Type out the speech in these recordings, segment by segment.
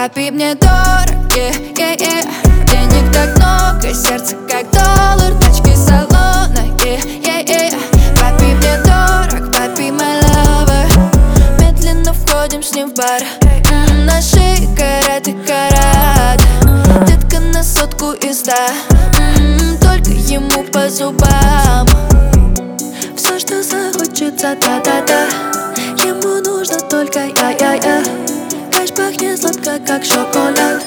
Папи, мне дороги, денег так много, сердце как доллар, тачки салона, Папи, мне дорог, папи, my lover. Медленно входим с ним в бар, на шее карат и карат. Детка на сотку из 100, только ему по зубам. Все, что захочется, да-да-да, ему нужно только я. Кэш пахнет сладко, как шоколад.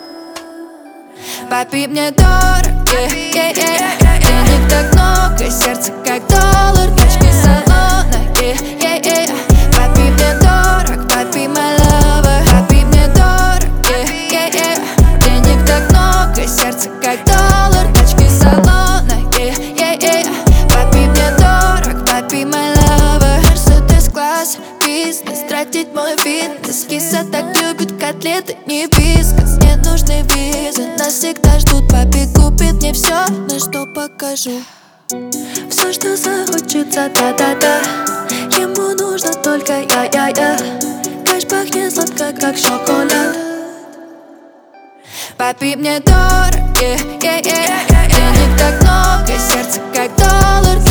Папи, мне дороги, денег так много, сердце как доллар, тачки салона, Папи, мне дорог, папи, my lover. Папи, мне дороги, денег так много, сердце как доллар, тачки салона, Папи, мне дорог, папи, my lover. Мерседес класс, бизнес, тратить мой фитнес. Киса так любит котлеты, не вискас. Не нужны визы, нас всегда ждут. Папи купит мне все, на что покажу. Все, что захочется, да-да-да, ему нужно только я. Кэш пахнет сладко, как шоколад. Папи, мне дороги, денег так много, сердце как доллар.